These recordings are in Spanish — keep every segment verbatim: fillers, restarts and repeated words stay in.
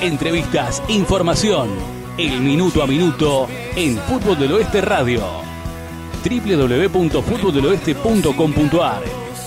entrevistas, información. El minuto a minuto en Fútbol del Oeste Radio. doble u doble u doble u punto fútbol del oeste punto com punto a r.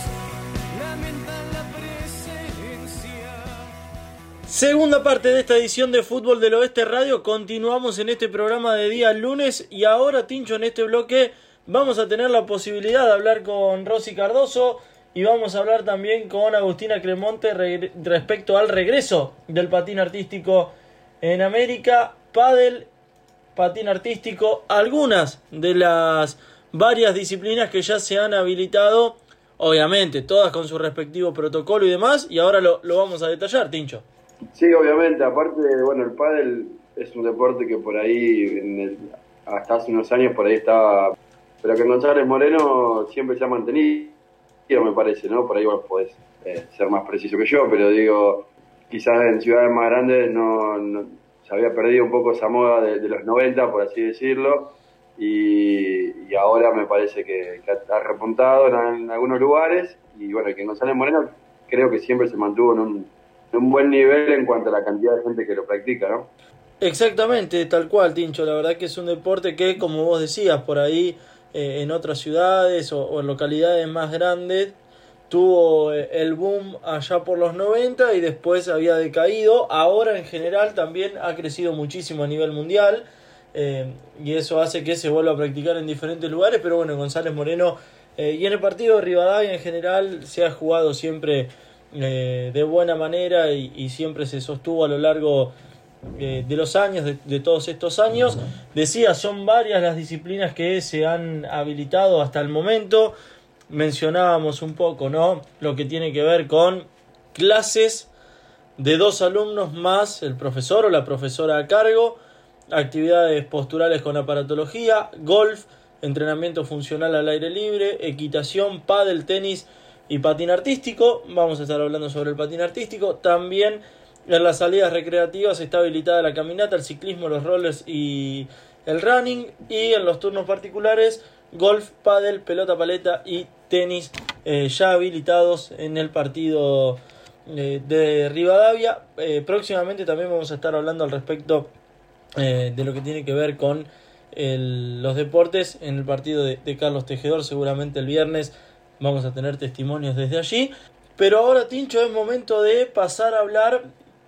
Segunda parte de esta edición de Fútbol del Oeste Radio. Continuamos en este programa de día lunes y ahora, Tincho, en este bloque vamos a tener la posibilidad de hablar con Rosy Cardoso y vamos a hablar también con Agustina Cremonte re- respecto al regreso del patín artístico en América. Pádel, patín artístico, algunas de las varias disciplinas que ya se han habilitado, obviamente todas con su respectivo protocolo y demás, y ahora lo, lo vamos a detallar, Tincho. Sí, obviamente, aparte, bueno, el pádel es un deporte que por ahí, en el, hasta hace unos años por ahí estaba, pero que en González Moreno siempre se ha mantenido, me parece, ¿no? Por ahí vos podés eh, ser más preciso que yo, pero digo, quizás en ciudades más grandes no, no se había perdido un poco esa moda de, de los noventa, por así decirlo, y, y ahora me parece que, que ha repuntado en, en algunos lugares, y bueno, que en González Moreno creo que siempre se mantuvo en un un buen nivel en cuanto a la cantidad de gente que lo practica, ¿no? Exactamente, tal cual, Tincho. La verdad que es un deporte que, como vos decías, por ahí eh, en otras ciudades o, o en localidades más grandes tuvo eh, el boom allá por los noventa y después había decaído. Ahora en general también ha crecido muchísimo a nivel mundial eh, y eso hace que se vuelva a practicar en diferentes lugares, pero bueno, González Moreno eh, y en el partido de Rivadavia en general se ha jugado siempre Eh, de buena manera y, y siempre se sostuvo a lo largo eh, de los años, de, de todos estos años. Decía, son varias las disciplinas que se han habilitado hasta el momento. Mencionábamos un poco, ¿no?, lo que tiene que ver con clases de dos alumnos más el profesor o la profesora a cargo, actividades posturales con aparatología, golf, entrenamiento funcional al aire libre, equitación, pádel, tenis y patín artístico. Vamos a estar hablando sobre el patín artístico. También en las salidas recreativas está habilitada la caminata, el ciclismo, los rollers y el running. Y en los turnos particulares, golf, pádel, pelota paleta y tenis eh, ya habilitados en el partido eh, de Rivadavia. Eh, próximamente también vamos a estar hablando al respecto eh, de lo que tiene que ver con el, los deportes en el partido de, de Carlos Tejedor, seguramente el viernes. Vamos a tener testimonios desde allí. Pero ahora, Tincho, es momento de pasar a hablar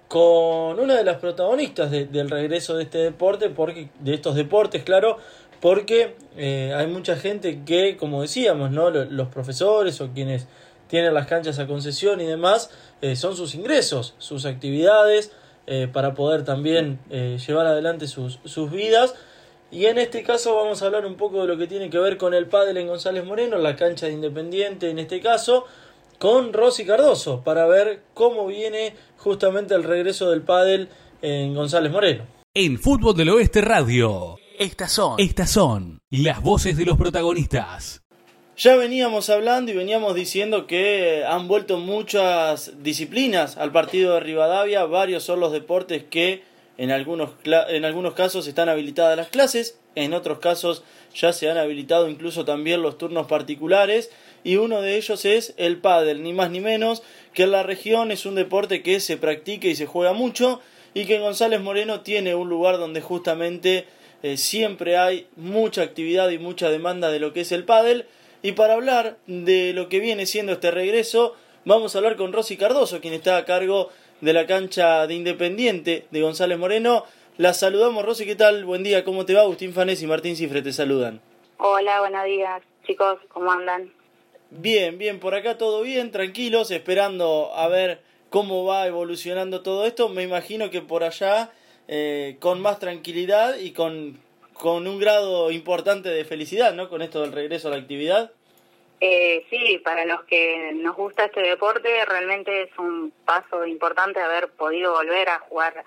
con una de las protagonistas de, del regreso de este deporte, porque de estos deportes, claro, porque eh, hay mucha gente que, como decíamos, ¿no?, los profesores o quienes tienen las canchas a concesión y demás, eh, son sus ingresos, sus actividades, eh, para poder también eh, llevar adelante sus, sus vidas. Y en este caso vamos a hablar un poco de lo que tiene que ver con el pádel en González Moreno, la cancha de Independiente en este caso, con Rosy Cardoso, para ver cómo viene justamente el regreso del pádel en González Moreno. En Fútbol del Oeste Radio, estas son, estas son las voces de los protagonistas. Ya veníamos hablando y veníamos diciendo que han vuelto muchas disciplinas al partido de Rivadavia. Varios son los deportes que En algunos, en algunos casos están habilitadas las clases, en otros casos ya se han habilitado incluso también los turnos particulares, y uno de ellos es el pádel, ni más ni menos que en la región es un deporte que se practica y se juega mucho, y que en González Moreno tiene un lugar donde justamente eh, siempre hay mucha actividad y mucha demanda de lo que es el pádel. Y para hablar de lo que viene siendo este regreso, vamos a hablar con Rosy Cardoso, quien está a cargo de la cancha de Independiente de González Moreno. La saludamos, Rosy, ¿qué tal? Buen día, ¿cómo te va? Agustín Fanés y Martín Cifre te saludan. Hola, buenos días, chicos, ¿cómo andan? Bien, bien, por acá todo bien, tranquilos, esperando a ver cómo va evolucionando todo esto. Me imagino que por allá eh, con más tranquilidad y con, con un grado importante de felicidad, ¿no?, con esto del regreso a la actividad. Eh, sí, para los que nos gusta este deporte, realmente es un paso importante haber podido volver a jugar,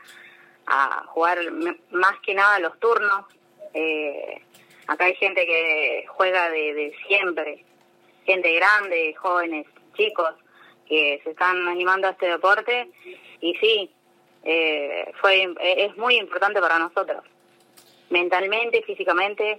a jugar más que nada los turnos. Eh, acá hay gente que juega de, de siempre, gente grande, jóvenes, chicos, que se están animando a este deporte, y sí, eh, fue es muy importante para nosotros, mentalmente, físicamente.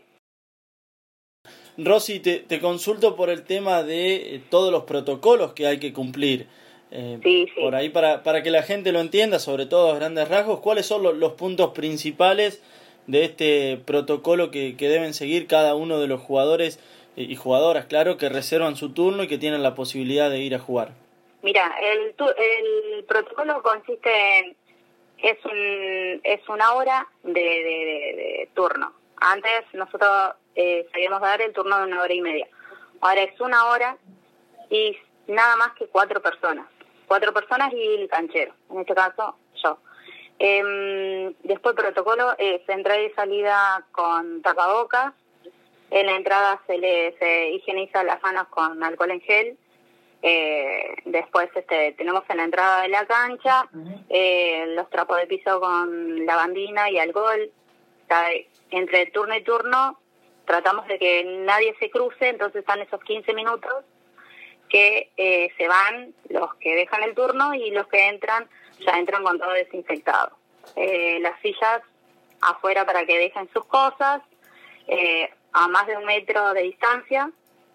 Rosy, te, te consulto por el tema de eh, todos los protocolos que hay que cumplir. Eh, sí, sí. Por ahí, para, para que la gente lo entienda, sobre todo a grandes rasgos, ¿cuáles son los, los puntos principales de este protocolo que, que deben seguir cada uno de los jugadores y jugadoras, claro, que reservan su turno y que tienen la posibilidad de ir a jugar? Mira, el, tu, el protocolo consiste en, es, un, es una hora de, de, de, de turno. Antes nosotros eh, sabíamos dar el turno de una hora y media. Ahora es una hora y nada más que cuatro personas. Cuatro personas y el canchero, en este caso yo. Eh, después el protocolo es entrada y salida con tapabocas. En la entrada se le se higieniza las manos con alcohol en gel. Eh, después este tenemos en la entrada de la cancha eh, los trapos de piso con lavandina y alcohol. O sea, entre turno y turno tratamos de que nadie se cruce, entonces están esos quince minutos que eh, se van los que dejan el turno y los que entran ya entran con todo desinfectado. Eh, las sillas afuera para que dejen sus cosas eh, a más de un metro de distancia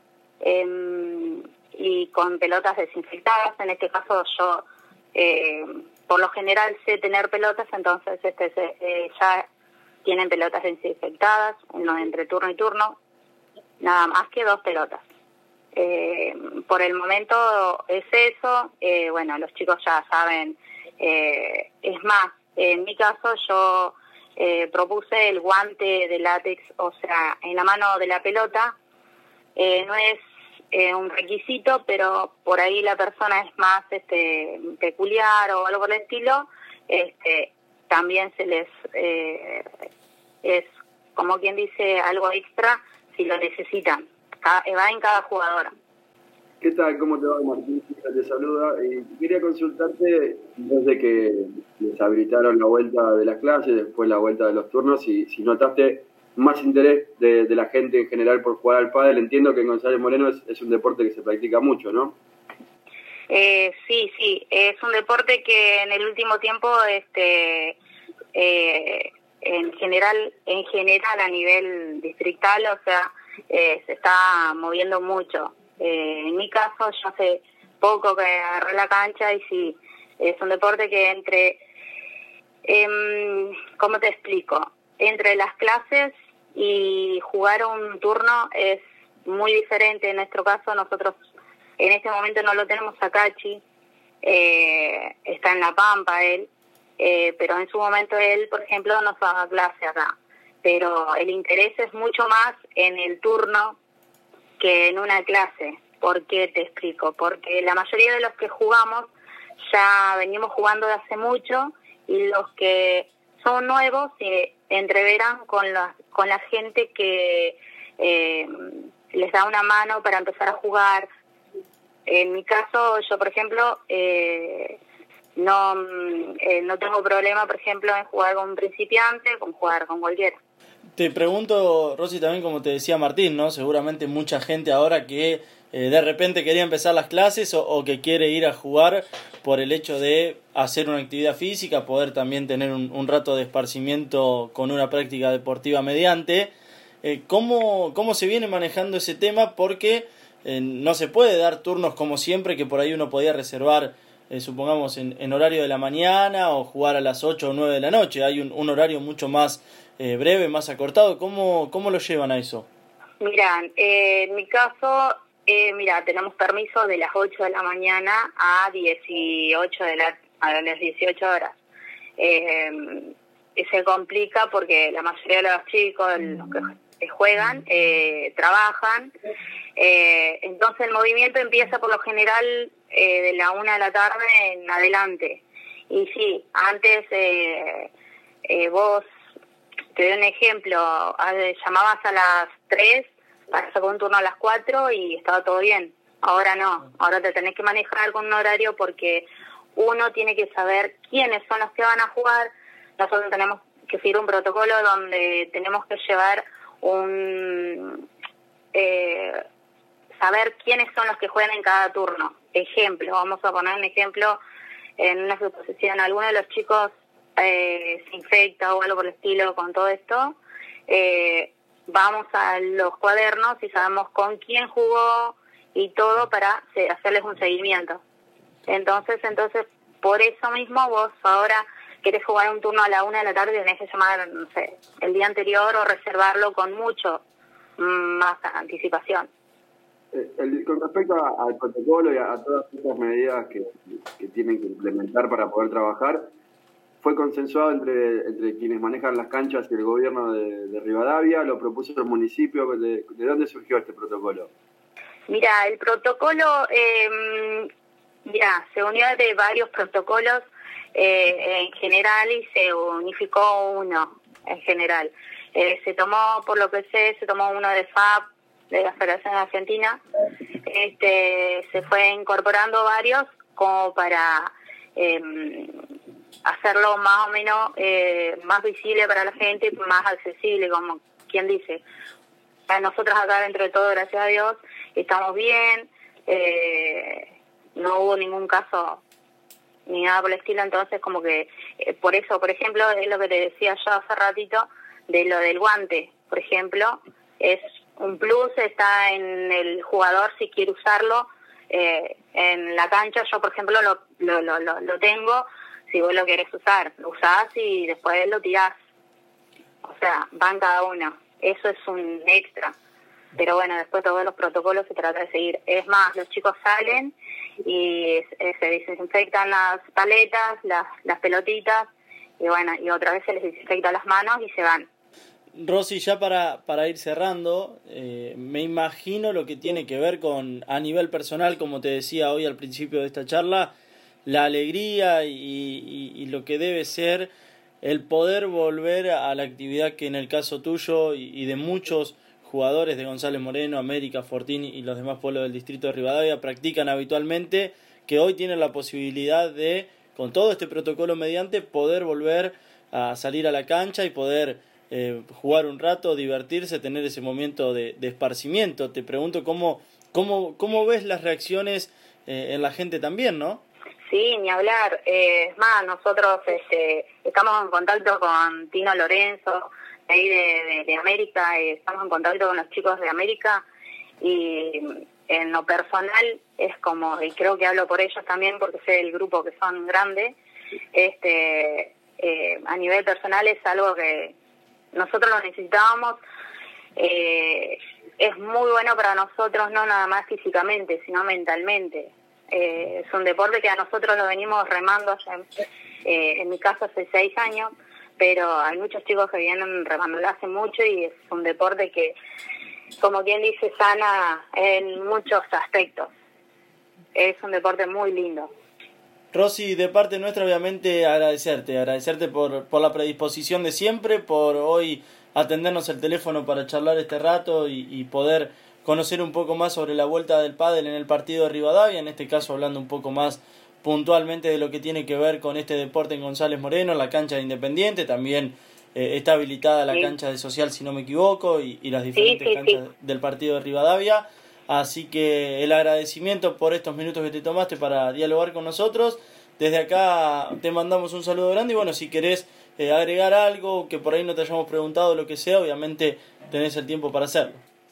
eh, y con pelotas desinfectadas. En este caso yo eh, por lo general sé tener pelotas, entonces este eh, ya tienen pelotas desinfectadas, uno entre turno y turno, nada más que dos pelotas. Eh, por el momento es eso. Eh, bueno, los chicos ya saben. Eh, es más, en mi caso yo eh, propuse el guante de látex, o sea, en la mano de la pelota. Eh, no es eh, un requisito, pero por ahí la persona es más este peculiar o algo por el estilo. Este, también se les eh, es como quien dice algo extra si lo necesitan. Va en cada jugadora. ¿Qué tal? ¿Cómo te va, Martín? Te saluda. Eh, quería consultarte, desde que les habilitaron la vuelta de las clases, después la vuelta de los turnos, y si notaste más interés de, de la gente en general por jugar al pádel. Entiendo que en González Moreno es, es un deporte que se practica mucho, ¿no? Eh, sí, sí. Es un deporte que en el último tiempo, este, eh, en general, en general a nivel distrital, o sea, Eh, se está moviendo mucho. Eh, en mi caso, yo hace poco que agarré la cancha y sí, es un deporte que entre, eh, ¿cómo te explico? Entre las clases y jugar un turno es muy diferente. En nuestro caso, nosotros en este momento no lo tenemos a Cachi, eh, está en La Pampa él, eh, pero en su momento él, por ejemplo, nos daba clase acá. Pero el interés es mucho más en el turno que en una clase. ¿Por qué te explico? Porque la mayoría de los que jugamos ya venimos jugando de hace mucho y los que son nuevos se entreveran con la, con la gente que eh, les da una mano para empezar a jugar. En mi caso, yo por ejemplo, eh, no, eh, no tengo problema, por ejemplo, en jugar con un principiante, con jugar con cualquiera. Te pregunto, Rosy, también como te decía Martín, ¿no? Seguramente mucha gente ahora que eh, de repente quería empezar las clases o, o que quiere ir a jugar por el hecho de hacer una actividad física, poder también tener un, un rato de esparcimiento con una práctica deportiva mediante. Eh, ¿cómo, ¿Cómo se viene manejando ese tema? Porque eh, no se puede dar turnos como siempre, que por ahí uno podía reservar, eh, supongamos, en, en horario de la mañana o jugar a las ocho o nueve de la noche. Hay un, un horario mucho más Eh, breve, más acortado. ¿Cómo, cómo lo llevan a eso? Mira, eh, en mi caso, eh, mira, tenemos permiso de las ocho de la mañana a dieciocho de la, a las dieciocho horas. Eh, se complica porque la mayoría de los chicos, los que juegan, eh, trabajan. Eh, entonces el movimiento empieza por lo general eh, de la una de la tarde en adelante. Y sí, antes eh, eh, vos te doy un ejemplo, llamabas a las tres para sacar un turno a las cuatro y estaba todo bien. Ahora no, ahora te tenés que manejar con un horario porque uno tiene que saber quiénes son los que van a jugar. Nosotros tenemos que seguir un protocolo donde tenemos que llevar un... Eh, saber quiénes son los que juegan en cada turno. Ejemplo, vamos a poner un ejemplo en una suposición. Alguno de los chicos Eh, se infecta o algo por el estilo con todo esto, eh, vamos a los cuadernos y sabemos con quién jugó y todo para hacerles un seguimiento. Entonces, entonces por eso mismo vos ahora querés jugar un turno a la una de la tarde y tenés que llamar, no sé, el día anterior o reservarlo con mucho más anticipación. El, el, con respecto a, al protocolo y a, a todas estas medidas que, que tienen que implementar para poder trabajar, fue consensuado entre, entre quienes manejan las canchas y el gobierno de, de Rivadavia, lo propuso el municipio. ¿De, de dónde surgió este protocolo? Mira, el protocolo, eh, mira, se unió de varios protocolos eh, en general y se unificó uno en general. Eh, se tomó, por lo que sé, se tomó uno de F A P, de la Federación Argentina. Este, se fue incorporando varios como para eh, hacerlo más o menos eh, más visible para la gente, más accesible, como quien dice. A nosotros acá dentro de todo, gracias a Dios, estamos bien, eh, no hubo ningún caso ni nada por el estilo, entonces como que eh, por eso, por ejemplo, es lo que te decía yo hace ratito, de lo del guante, por ejemplo, es un plus, está en el jugador si quiere usarlo eh, en la cancha. Yo, por ejemplo, lo, lo, lo, lo tengo, si vos lo querés usar, lo usás y después lo tirás. O sea, van cada uno. Eso es un extra. Pero bueno, después todos los protocolos se trata de seguir. Es más, los chicos salen y se desinfectan las paletas, las, las pelotitas, y bueno, y otra vez se les desinfecta las manos y se van. Rosy, ya para, para ir cerrando, eh, me imagino lo que tiene que ver con, a nivel personal, como te decía hoy al principio de esta charla, la alegría y, y, y lo que debe ser el poder volver a la actividad que en el caso tuyo y, y de muchos jugadores de González Moreno, América, Fortín y los demás pueblos del distrito de Rivadavia practican habitualmente, que hoy tienen la posibilidad de, con todo este protocolo mediante, poder volver a salir a la cancha y poder eh, jugar un rato, divertirse, tener ese momento de, de esparcimiento. Te pregunto cómo, cómo, cómo ves las reacciones eh, en la gente también, ¿no? Sí, ni hablar. Eh, es más, nosotros este, estamos en contacto con Tino Lorenzo, de ahí de, de, de América, eh, estamos en contacto con los chicos de América y en lo personal es como, y creo que hablo por ellos también porque sé el grupo que son grandes, este, eh, a nivel personal es algo que nosotros lo necesitábamos, eh, es muy bueno para nosotros, no nada más físicamente, sino mentalmente. Eh, es un deporte que a nosotros lo venimos remando hace, eh, en mi caso hace seis años, pero hay muchos chicos que vienen remándolo hace mucho y es un deporte que, como quien dice, sana en muchos aspectos. Es un deporte muy lindo. Rosy, de parte nuestra obviamente agradecerte, agradecerte por, por la predisposición de siempre, por hoy atendernos el teléfono para charlar este rato y, y poder conocer un poco más sobre la vuelta del pádel en el partido de Rivadavia, en este caso hablando un poco más puntualmente de lo que tiene que ver con este deporte en González Moreno, la cancha de Independiente, también eh, está habilitada la sí. cancha de Social, si no me equivoco, y, y las diferentes sí, sí, canchas sí. del partido de Rivadavia, así que el agradecimiento por estos minutos que te tomaste para dialogar con nosotros. Desde acá te mandamos un saludo grande y bueno, si querés eh, agregar algo que por ahí no te hayamos preguntado, lo que sea, obviamente tenés el tiempo para hacerlo.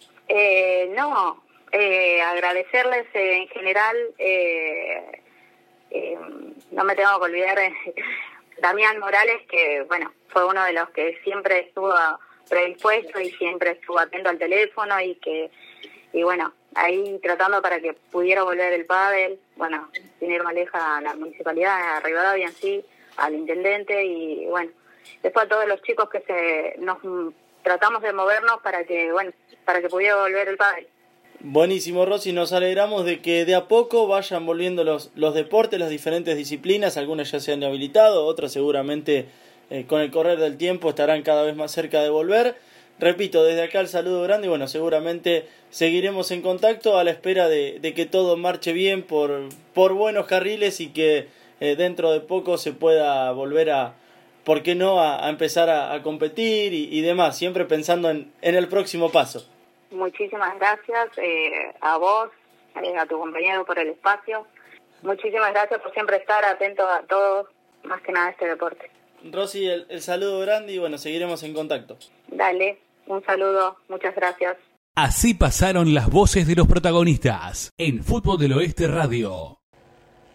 Eh, no, eh, agradecerles eh, en general, eh, eh, no me tengo que olvidar de Damián Morales, que bueno, fue uno de los que siempre estuvo predispuesto y siempre estuvo atento al teléfono y que, y bueno, ahí tratando para que pudiera volver el pádel, bueno, sin ir más lejos a la municipalidad, a Rivadavia en sí, al intendente y bueno, después a todos los chicos que se nos tratamos de movernos para que, bueno, para que pudiera volver el pádel. Buenísimo, Rosy, nos alegramos de que de a poco vayan volviendo los, los deportes, las diferentes disciplinas, algunas ya se han habilitado, otras seguramente eh, con el correr del tiempo estarán cada vez más cerca de volver. Repito, desde acá el saludo grande y bueno, seguramente seguiremos en contacto a la espera de, de que todo marche bien por, por buenos carriles y que eh, dentro de poco se pueda volver a, ¿por qué no?, a, a empezar a, a competir y, y demás, siempre pensando en, en el próximo paso. Muchísimas gracias eh, a vos, eh, a tu compañero por el espacio. Muchísimas gracias por siempre estar atento a todos, más que nada a este deporte. Rosy, el, el saludo grande y bueno, seguiremos en contacto. Dale, un saludo, muchas gracias. Así pasaron las voces de los protagonistas en Fútbol del Oeste Radio.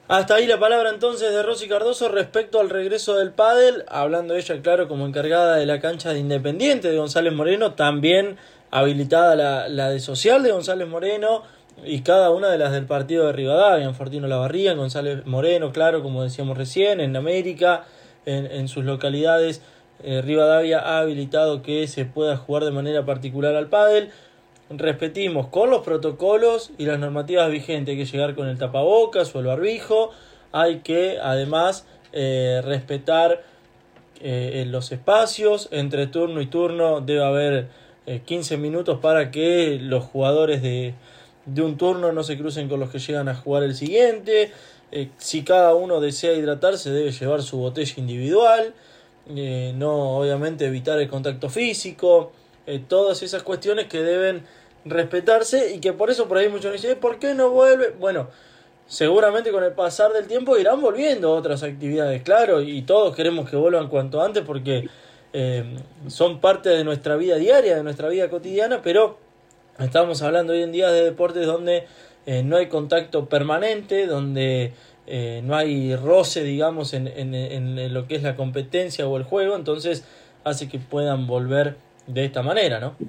Hasta ahí la palabra entonces de Rosy Cardoso respecto al regreso del pádel, hablando ella, claro, como encargada de la cancha de Independiente de González Moreno, también habilitada la, la de Social de González Moreno y cada una de las del partido de Rivadavia, en Fortino Lavarría, en González Moreno, claro, como decíamos recién, en América, en, en sus localidades. eh, Rivadavia ha habilitado que se pueda jugar de manera particular al pádel. Repetimos, con los protocolos y las normativas vigentes, hay que llegar con el tapabocas o el barbijo, hay que además eh, respetar eh, los espacios, entre turno y turno debe haber eh, quince minutos para que los jugadores de, de un turno no se crucen con los que llegan a jugar el siguiente. Eh, si cada uno desea hidratarse debe llevar su botella individual, eh, no obviamente evitar el contacto físico, eh, todas esas cuestiones que deben respetarse y que por eso por ahí muchos dicen, ¿por qué no vuelve? Bueno, seguramente con el pasar del tiempo irán volviendo otras actividades, claro, y todos queremos que vuelvan cuanto antes porque eh, son parte de nuestra vida diaria, de nuestra vida cotidiana, pero estamos hablando hoy en día de deportes donde eh, no hay contacto permanente, donde eh, no hay roce, digamos, en, en, en lo que es la competencia o el juego, entonces hace que puedan volver de esta manera, ¿no?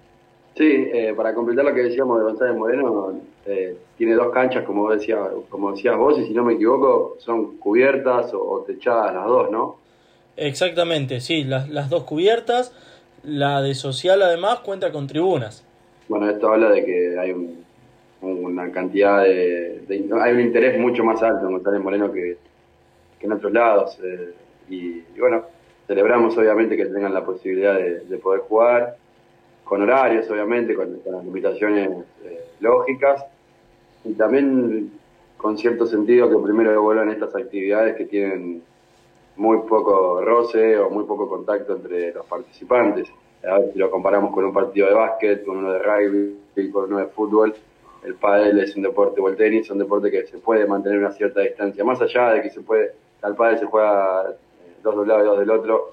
Sí, eh, para completar lo que decíamos de González Moreno, eh, tiene dos canchas, como decía, como decías vos, y si no me equivoco, son cubiertas o, o techadas las dos, ¿no? Exactamente, sí, las, las dos cubiertas. La de Social además cuenta con tribunas. Bueno, esto habla de que hay un, una cantidad de, de... hay un interés mucho más alto en González Moreno que, que en otros lados. Eh, y, y bueno, celebramos obviamente que tengan la posibilidad de, de poder jugar, con horarios, obviamente, con, con las limitaciones eh, lógicas, y también con cierto sentido que primero vuelvan estas actividades que tienen muy poco roce o muy poco contacto entre los participantes. A ver si lo comparamos con un partido de básquet, con uno de rugby, con uno de fútbol. El pádel es un deporte, o el tenis, un deporte que se puede mantener una cierta distancia, más allá de que se puede, al pádel se juega dos de un lado y dos del otro,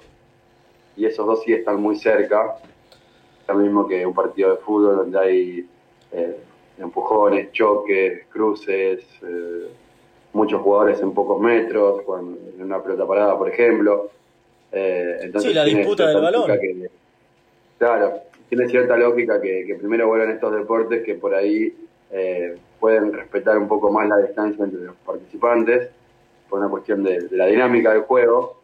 y esos dos sí están muy cerca. Lo mismo que un partido de fútbol donde hay eh, empujones, choques, cruces, eh, muchos jugadores en pocos metros, con, en una pelota parada, por ejemplo. Eh, entonces sí, la disputa del balón. Que, claro, tiene cierta lógica que, que primero vuelvan estos deportes que por ahí eh, pueden respetar un poco más la distancia entre los participantes, por una cuestión de, de la dinámica del juego.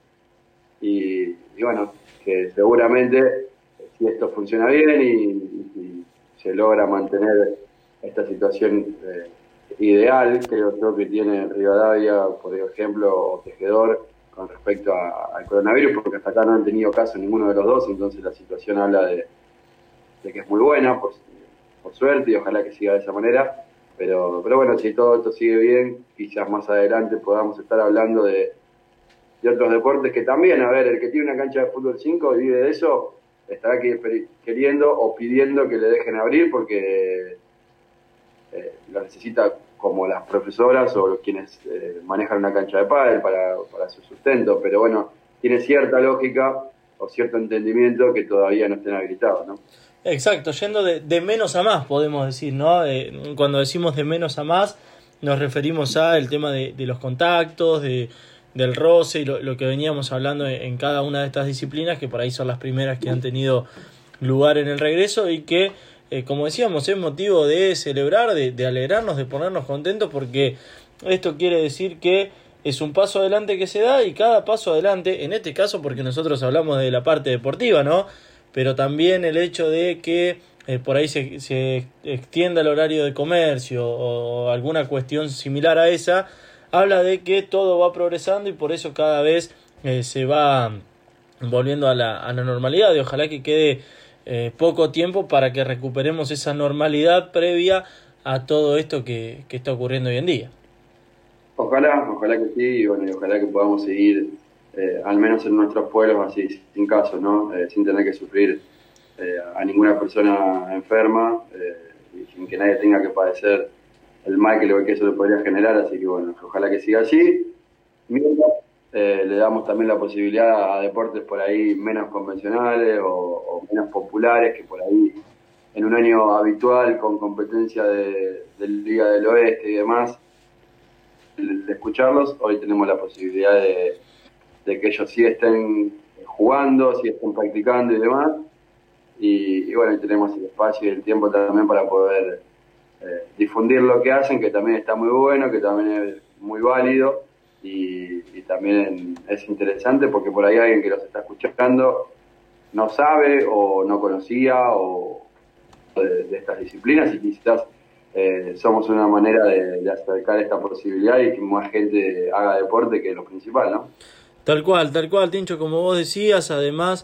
Y, y bueno, que seguramente... si esto funciona bien y, y se logra mantener esta situación eh, ideal, creo yo que tiene Rivadavia, por ejemplo, o Tejedor, con respecto a, al coronavirus, porque hasta acá no han tenido caso ninguno de los dos, entonces la situación habla de, de que es muy buena, por, por suerte, y ojalá que siga de esa manera, pero, pero bueno, si todo esto sigue bien, quizás más adelante podamos estar hablando de, de otros deportes que también, a ver, el que tiene una cancha de fútbol cinco y vive de eso, estará queriendo o pidiendo que le dejen abrir porque eh, lo necesita, como las profesoras o los quienes eh, manejan una cancha de pádel para, para su sustento, pero bueno, tiene cierta lógica o cierto entendimiento que todavía no estén habilitados, ¿no? Exacto, yendo de, de menos a más, podemos decir, ¿no? Eh, cuando decimos de menos a más, nos referimos a el tema de, de los contactos, de del roce y lo, lo que veníamos hablando en, en cada una de estas disciplinas, que por ahí son las primeras que han tenido lugar en el regreso y que, eh, como decíamos, es motivo de celebrar, de, de alegrarnos, de ponernos contentos, porque esto quiere decir que es un paso adelante que se da, y cada paso adelante, en este caso porque nosotros hablamos de la parte deportiva, ¿no? Pero también el hecho de que eh, por ahí se, se extienda el horario de comercio o alguna cuestión similar a esa, habla de que todo va progresando y por eso cada vez eh, se va volviendo a la, a la normalidad, y ojalá que quede eh, poco tiempo para que recuperemos esa normalidad previa a todo esto que, que está ocurriendo hoy en día. Ojalá, ojalá que sí, y bueno, y ojalá que podamos seguir, eh, al menos en nuestros pueblos, así, sin casos, ¿no? Eh, sin tener que sufrir eh, a ninguna persona enferma eh, y sin que nadie tenga que padecer el mal que, lo, que eso le podría generar, así que bueno, ojalá que siga así. Mientras, eh, le damos también la posibilidad a deportes por ahí menos convencionales o, o menos populares, que por ahí en un año habitual con competencia de, de Liga del Oeste y demás, de escucharlos, hoy tenemos la posibilidad de, de que ellos sí estén jugando, sí estén practicando y demás. Y, y bueno, tenemos el espacio y el tiempo también para poder eh, difundir lo que hacen, que también está muy bueno, que también es muy válido y, y también es interesante porque por ahí alguien que los está escuchando no sabe o no conocía o de, de estas disciplinas y quizás eh, somos una manera de, de acercar esta posibilidad y que más gente haga deporte, que es lo principal, ¿no? Tal cual, tal cual, Tincho, como vos decías. Además,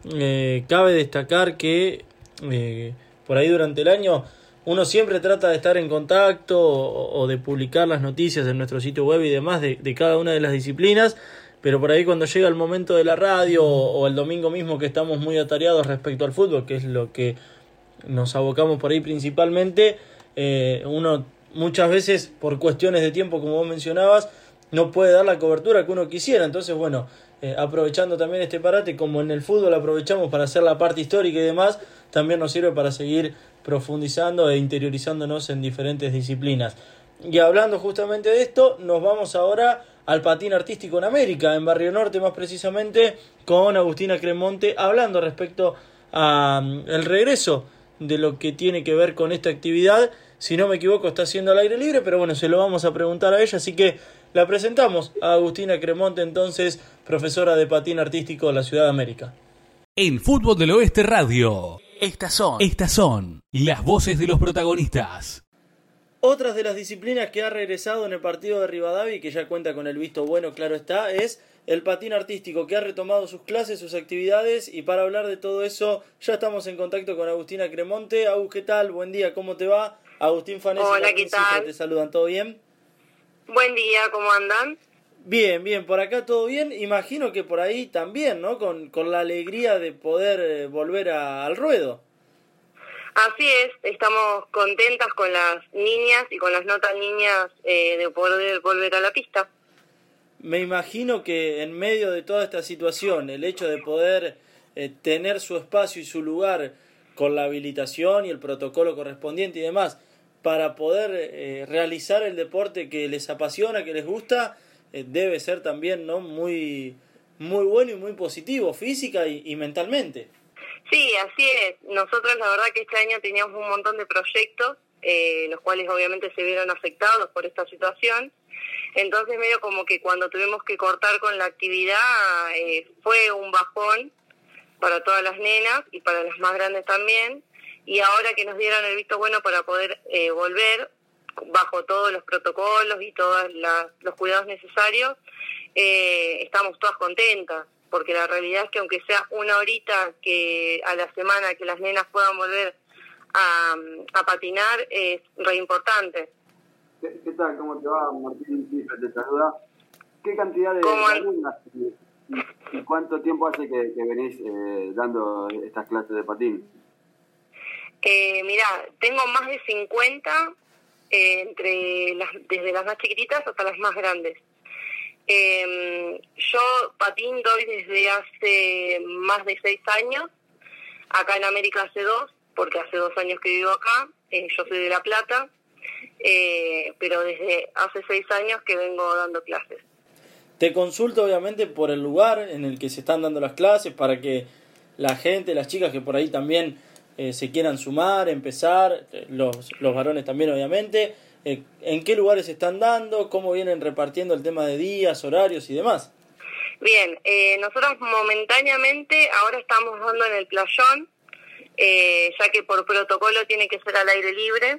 eh, cabe destacar que eh, por ahí durante el año uno siempre trata de estar en contacto o, o de publicar las noticias en nuestro sitio web y demás de, de cada una de las disciplinas, pero por ahí cuando llega el momento de la radio o, o el domingo mismo que estamos muy atareados respecto al fútbol, que es lo que nos abocamos por ahí principalmente, eh, uno muchas veces por cuestiones de tiempo, como vos mencionabas, no puede dar la cobertura que uno quisiera. Entonces, bueno, eh, aprovechando también este parate, como en el fútbol aprovechamos para hacer la parte histórica y demás, también nos sirve para seguir profundizando e interiorizándonos en diferentes disciplinas. Y hablando justamente de esto, nos vamos ahora al patín artístico en América, en Barrio Norte más precisamente, con Agustina Cremonte, hablando respecto al um, regreso de lo que tiene que ver con esta actividad. Si no me equivoco, está haciendo al aire libre, pero bueno, se lo vamos a preguntar a ella, así que la presentamos a Agustina Cremonte, entonces, profesora de patín artístico de la Ciudad de América. En Fútbol del Oeste Radio, estas son, estas son las voces de los protagonistas. Otras de las disciplinas que ha regresado en el partido de Rivadavia y que ya cuenta con el visto bueno, claro está, es el patín artístico, que ha retomado sus clases, sus actividades, y para hablar de todo eso ya estamos en contacto con Agustina Cremonte. Agus, ¿qué tal? Buen día, ¿cómo te va? Agustín Fanesi. Hola, ¿qué tal? Te saludan, ¿todo bien? Buen día, ¿cómo andan? Bien, bien, por acá todo bien. Imagino que por ahí también, ¿no? Con, con la alegría de poder eh, volver a, al ruedo. Así es, estamos contentas con las niñas y con las no tan niñas eh, de poder volver a la pista. Me imagino que en medio de toda esta situación, el hecho de poder eh, tener su espacio y su lugar con la habilitación y el protocolo correspondiente y demás, para poder eh, realizar el deporte que les apasiona, que les gusta, eh, debe ser también, ¿no?, muy, muy bueno y muy positivo, física y, y mentalmente. Sí, así es. Nosotros la verdad que este año teníamos un montón de proyectos, eh, los cuales obviamente se vieron afectados por esta situación. Entonces medio como que cuando tuvimos que cortar con la actividad eh, fue un bajón para todas las nenas y para las más grandes también. Y ahora que nos dieron el visto bueno para poder eh, volver bajo todos los protocolos y todos los cuidados necesarios, eh, estamos todas contentas, porque la realidad es que aunque sea una horita que a la semana que las nenas puedan volver a, a patinar, es re importante. ¿Qué, ¿Qué tal? ¿Cómo te va? Martín Cifre te saluda. ¿Qué cantidad de alumnas y, y cuánto tiempo hace que, que venís eh, dando estas clases de patín? Eh, mirá, tengo más de cincuenta, eh, entre las, desde las más chiquititas hasta las más grandes. Eh, yo patín doy desde hace más de seis años, acá en América hace dos, porque hace dos años que vivo acá, eh, yo soy de La Plata, eh, pero desde hace seis años que vengo dando clases. Te consulto obviamente por el lugar en el que se están dando las clases, para que la gente, las chicas que por ahí también eh, se quieran sumar, empezar, los, los varones también obviamente, eh, ¿en qué lugares se están dando? ¿Cómo vienen repartiendo el tema de días, horarios y demás? Bien, eh, nosotros momentáneamente ahora estamos dando en el playón, eh, ya que por protocolo tiene que ser al aire libre.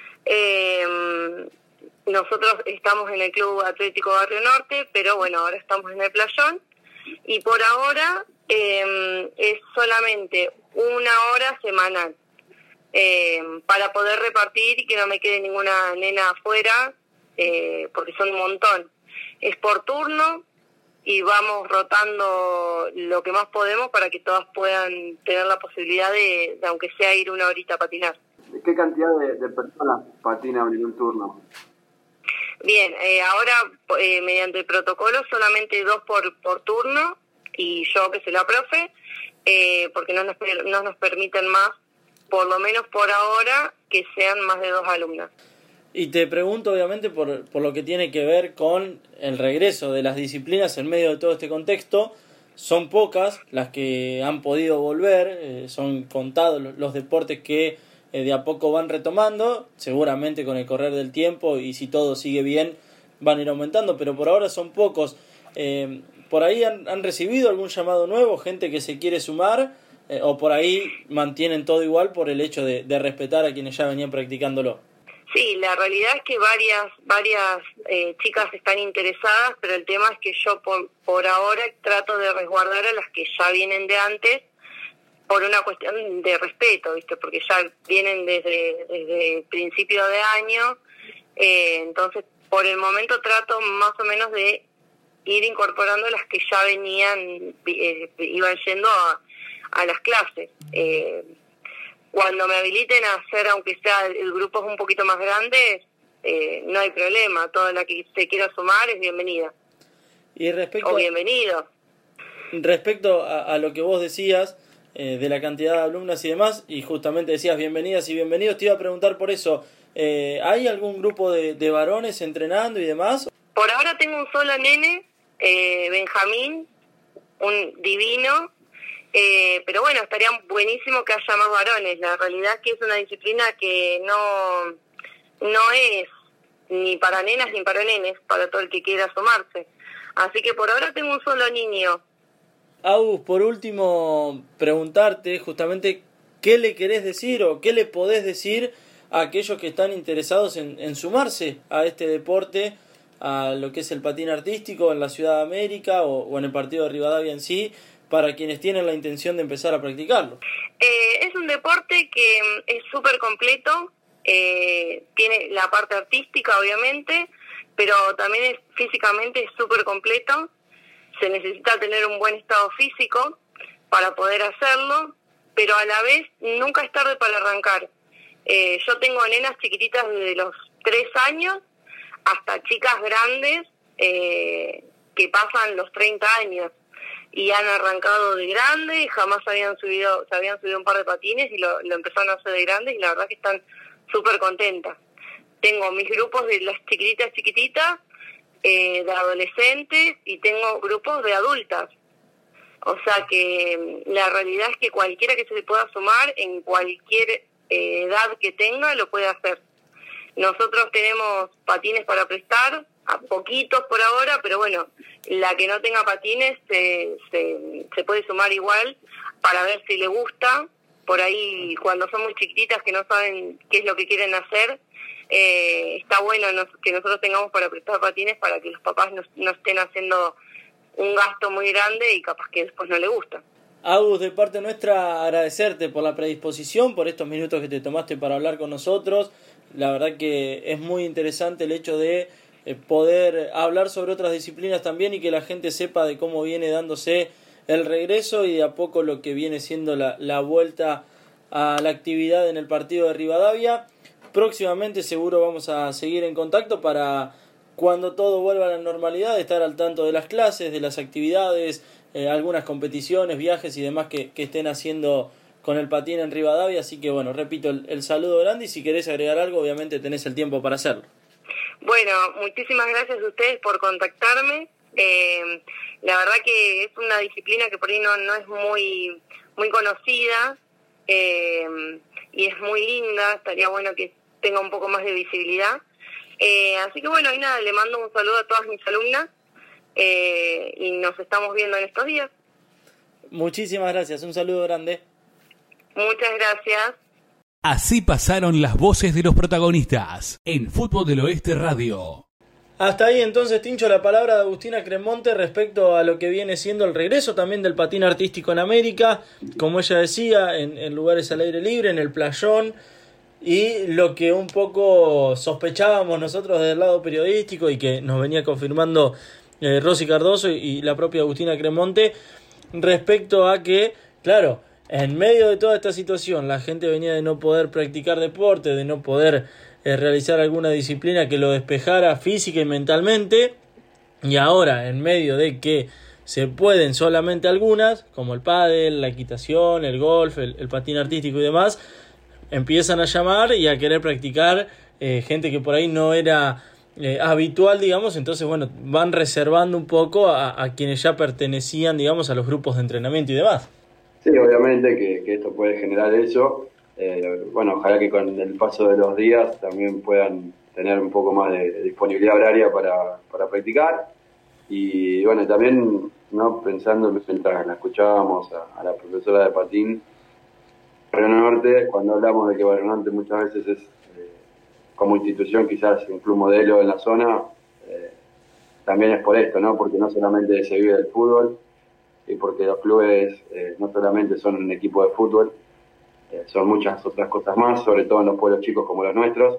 Eh, nosotros estamos en el Club Atlético Barrio Norte, pero bueno, ahora estamos en el playón y por ahora eh, es solamente una hora semanal eh, para poder repartir y que no me quede ninguna nena afuera, eh, porque son un montón. Es por turno y vamos rotando lo que más podemos para que todas puedan tener la posibilidad de, de aunque sea ir una horita a patinar. ¿Qué cantidad de, de personas patinan en un turno? Bien, eh, ahora eh, mediante el protocolo solamente dos por, por turno y yo que soy la profe, eh, porque no nos, no nos permiten más, por lo menos por ahora, que sean más de dos alumnas. Y te pregunto obviamente por, por lo que tiene que ver con el regreso de las disciplinas en medio de todo este contexto. Son pocas las que han podido volver, eh, son contados los, los deportes que eh, de a poco van retomando, seguramente con el correr del tiempo y si todo sigue bien van a ir aumentando, pero por ahora son pocos. Eh, ¿Por ahí han, han recibido algún llamado nuevo, gente que se quiere sumar, eh, o por ahí mantienen todo igual por el hecho de, de respetar a quienes ya venían practicándolo? Sí, la realidad es que varias varias eh, chicas están interesadas, pero el tema es que yo por, por ahora trato de resguardar a las que ya vienen de antes por una cuestión de respeto, ¿viste? Porque ya vienen desde, desde principio de año, eh, entonces por el momento trato más o menos de ir incorporando las que ya venían, eh, iban yendo a, a las clases. Eh, Cuando me habiliten a hacer, aunque sea el grupo es un poquito más grande, eh, no hay problema. Toda la que se quiera sumar es bienvenida. Y respecto, o bienvenido. Respecto a, a lo que vos decías, eh, de la cantidad de alumnas y demás, y justamente decías bienvenidas y bienvenidos, te iba a preguntar por eso, eh, ¿hay algún grupo de, de varones entrenando y demás? Por ahora tengo un solo nene, eh, Benjamín, un divino. Eh, pero bueno, estaría buenísimo que haya más varones. La realidad es que es una disciplina que no, no es ni para nenas ni para nenes, para todo el que quiera sumarse. Así que por ahora tengo un solo niño. Agus, por último, preguntarte justamente qué le querés decir o qué le podés decir a aquellos que están interesados en, en sumarse a este deporte, a lo que es el patín artístico en la Ciudad de América o, o en el partido de Rivadavia en sí, para quienes tienen la intención de empezar a practicarlo. Eh, es un deporte que es súper completo, eh, tiene la parte artística obviamente, pero también es, físicamente es súper completo. Se necesita tener un buen estado físico para poder hacerlo, pero a la vez nunca es tarde para arrancar. Eh, yo tengo nenas chiquititas desde los tres años hasta chicas grandes eh, que pasan los treinta años. Y han arrancado de grande, jamás habían subido, se habían subido un par de patines y lo, lo empezaron a hacer de grandes y la verdad que están súper contentas. Tengo mis grupos de las chiquititas chiquititas, eh, de adolescentes y tengo grupos de adultas. O sea que la realidad es que cualquiera que se le pueda sumar en cualquier eh, edad que tenga lo puede hacer. Nosotros tenemos patines para prestar, a poquitos por ahora, pero bueno, la que no tenga patines se, se, se puede sumar igual para ver si le gusta. Por ahí, cuando son muy chiquititas que no saben qué es lo que quieren hacer, eh, está bueno nos, que nosotros tengamos para prestar patines para que los papás no, no estén haciendo un gasto muy grande y capaz que después no le gusta. Agus, de parte nuestra, agradecerte por la predisposición, por estos minutos que te tomaste para hablar con nosotros. La verdad que es muy interesante el hecho de poder hablar sobre otras disciplinas también y que la gente sepa de cómo viene dándose el regreso y de a poco lo que viene siendo la, la vuelta a la actividad en el partido de Rivadavia. Próximamente seguro vamos a seguir en contacto para cuando todo vuelva a la normalidad, estar al tanto de las clases, de las actividades, eh, algunas competiciones, viajes y demás que, que estén haciendo con el patín en Rivadavia. Así que bueno, repito el, el saludo grande y si querés agregar algo obviamente tenés el tiempo para hacerlo. Bueno, muchísimas gracias a ustedes por contactarme. Eh, la verdad que es una disciplina que por ahí no, no es muy muy conocida eh, y es muy linda. Estaría bueno que tenga un poco más de visibilidad. Eh, así que bueno, y nada, le mando un saludo a todas mis alumnas eh, y nos estamos viendo en estos días. Muchísimas gracias, un saludo grande. Muchas gracias. Así pasaron las voces de los protagonistas en Fútbol del Oeste Radio. Hasta ahí entonces, Tincho, la palabra de Agustina Cremonte respecto a lo que viene siendo el regreso también del patín artístico en América, como ella decía, en, en lugares al aire libre, en el playón, y lo que un poco sospechábamos nosotros del lado periodístico y que nos venía confirmando eh, Rosy Cardoso y, y la propia Agustina Cremonte respecto a que, claro, en medio de toda esta situación, la gente venía de no poder practicar deporte, de no poder eh, realizar alguna disciplina que lo despejara física y mentalmente, y ahora, en medio de que se pueden solamente algunas, como el pádel, la equitación, el golf, el, el patín artístico y demás, empiezan a llamar y a querer practicar eh, gente que por ahí no era eh, habitual, digamos, entonces bueno, van reservando un poco a, a quienes ya pertenecían, digamos, a los grupos de entrenamiento y demás. Sí, obviamente que, que esto puede generar eso. Eh, bueno, ojalá que con el paso de los días también puedan tener un poco más de disponibilidad horaria para, para practicar. Y bueno, también no pensando mientras la escuchábamos a, a la profesora de patín, Barrio Norte, cuando hablamos de que Barrio Norte muchas veces es eh, como institución quizás un club modelo en la zona, eh, también es por esto, ¿no? Porque no solamente se vive del fútbol, y porque los clubes eh, no solamente son un equipo de fútbol, eh, son muchas otras cosas más, sobre todo en los pueblos chicos como los nuestros,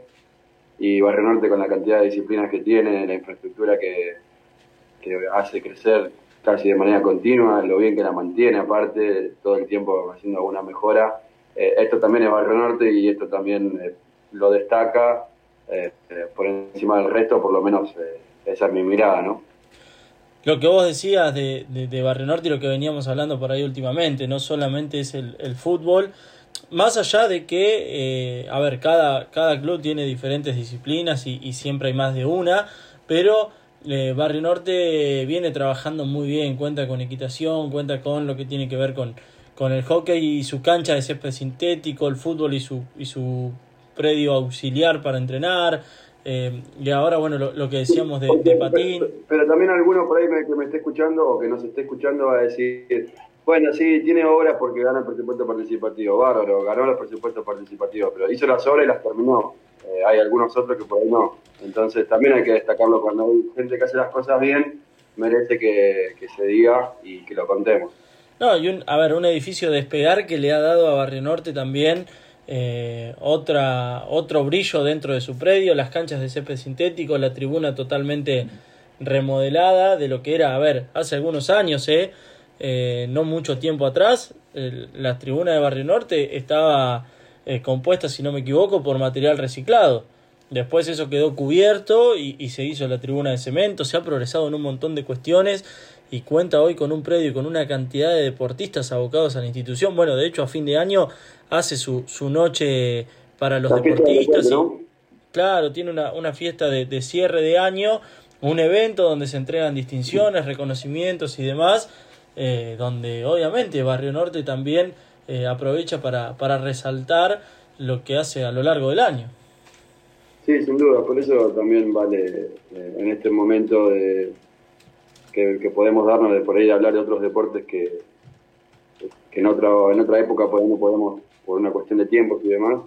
y Barrio Norte con la cantidad de disciplinas que tiene, la infraestructura que, que hace crecer casi de manera continua, lo bien que la mantiene aparte, todo el tiempo haciendo alguna mejora, eh, esto también es Barrio Norte y esto también eh, lo destaca eh, eh, por encima del resto, por lo menos eh, esa es mi mirada, ¿no? Lo que vos decías de, de, de Barrio Norte y lo que veníamos hablando por ahí últimamente, no solamente es el, el fútbol, más allá de que, eh, a ver, cada, cada club tiene diferentes disciplinas y, y siempre hay más de una, pero eh, Barrio Norte viene trabajando muy bien, cuenta con equitación, cuenta con lo que tiene que ver con, con el hockey y su cancha de césped sintético, el fútbol y su, y su predio auxiliar para entrenar. Eh, y ahora, bueno, lo, lo que decíamos de, de patín. Pero, pero también alguno por ahí me, que me esté escuchando o que nos esté escuchando va a decir, bueno, sí, tiene obras porque gana el presupuesto participativo, bárbaro, ganó los presupuestos participativos, pero hizo las obras y las terminó. Eh, hay algunos otros que por ahí no. Entonces también hay que destacarlo, cuando hay gente que hace las cosas bien, merece que, que se diga y que lo contemos. No, y un, a ver, un edificio Despegar que le ha dado a Barrio Norte también Eh, otra otro brillo dentro de su predio, las canchas de césped sintético, la tribuna totalmente remodelada de lo que era, a ver, hace algunos años, eh, eh no mucho tiempo atrás, el, la tribuna de Barrio Norte estaba eh, compuesta, si no me equivoco, por material reciclado. Después eso quedó cubierto y, y se hizo la tribuna de cemento, se ha progresado en un montón de cuestiones y cuenta hoy con un predio y con una cantidad de deportistas abocados a la institución. Bueno, de hecho a fin de año hace su, su noche para los la deportistas. De ¿no? Y, claro, tiene una, una fiesta de, de cierre de año, un evento donde se entregan distinciones, reconocimientos y demás, eh, donde obviamente Barrio Norte también eh, aprovecha para, para resaltar lo que hace a lo largo del año. Sí, sin duda, por eso también vale eh, en este momento de, que, que podemos darnos de por ahí hablar de otros deportes que, que en, otro, en otra época podemos, podemos por una cuestión de tiempos y demás,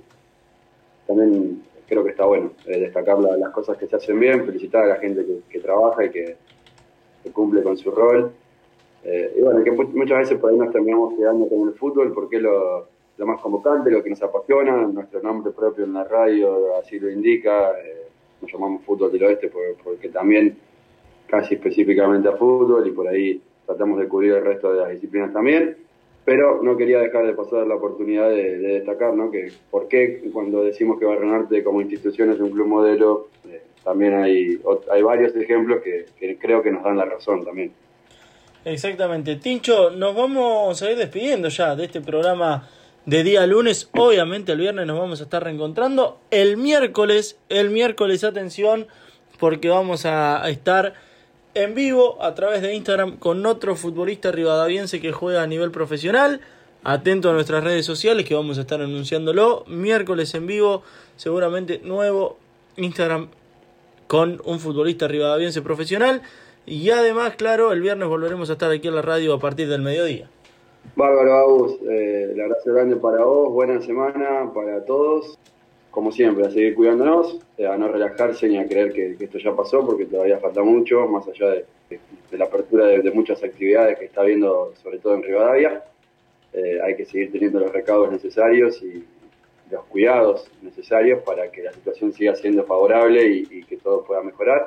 también creo que está bueno eh, destacar la, las cosas que se hacen bien, felicitar a la gente que, que trabaja y que, que cumple con su rol. Eh, y bueno, que muchas veces por ahí nos terminamos quedando con el fútbol porque es lo, lo más convocante, lo que nos apasiona, nuestro nombre propio en la radio así lo indica, eh, nos llamamos Fútbol del Oeste por, porque también casi específicamente a fútbol y por ahí tratamos de cubrir el resto de las disciplinas también. Pero no quería dejar de pasar la oportunidad de, de destacar, ¿no? Que por qué cuando decimos que Barrio Norte como institución es un club modelo, eh, también hay, hay varios ejemplos que, que creo que nos dan la razón también. Exactamente. Tincho, nos vamos a ir despidiendo ya de este programa de día lunes. Obviamente el viernes nos vamos a estar reencontrando. El miércoles, el miércoles, atención, porque vamos a estar en vivo a través de Instagram con otro futbolista rivadaviense que juega a nivel profesional. Atento a nuestras redes sociales que vamos a estar anunciándolo. Miércoles en vivo, seguramente nuevo Instagram con un futbolista rivadaviense profesional. Y además, claro, el viernes volveremos a estar aquí en la radio a partir del mediodía. Bárbaro, Agus. Eh, el abrazo grande para vos. Buena semana para todos. Como siempre, a seguir cuidándonos, a no relajarse ni a creer que, que esto ya pasó, porque todavía falta mucho, más allá de, de, de la apertura de, de muchas actividades que está habiendo, sobre todo en Rivadavia. Eh, hay que seguir teniendo los recaudos necesarios y los cuidados necesarios para que la situación siga siendo favorable y, y que todo pueda mejorar.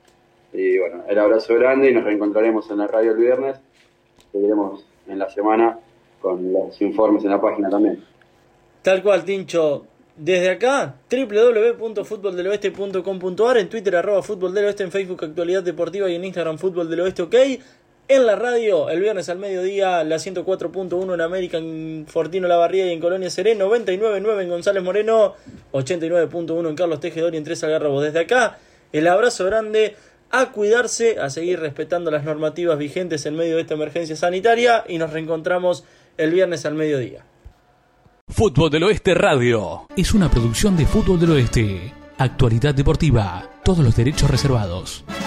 Y bueno, el abrazo grande y nos reencontraremos en la radio el viernes. Seguiremos en la semana con los informes en la página también. Tal cual, Tincho. Desde acá, doble u doble u doble u punto fútbol del oeste punto com punto a r, en Twitter arroba Fútbol del Oeste, en Facebook Actualidad Deportiva y en Instagram Fútbol del Oeste OK. en la radio, el viernes al mediodía, la ciento cuatro punto uno en América, en Fortino Lavarría y en Colonia Seré, noventa y nueve punto nueve en González Moreno, ochenta y nueve punto uno en Carlos Tejedor y en Tres Algarrobos. Desde acá, el abrazo grande, a cuidarse, a seguir respetando las normativas vigentes en medio de esta emergencia sanitaria y nos reencontramos el viernes al mediodía. Fútbol del Oeste Radio es una producción de Fútbol del Oeste. Actualidad deportiva, todos los derechos reservados.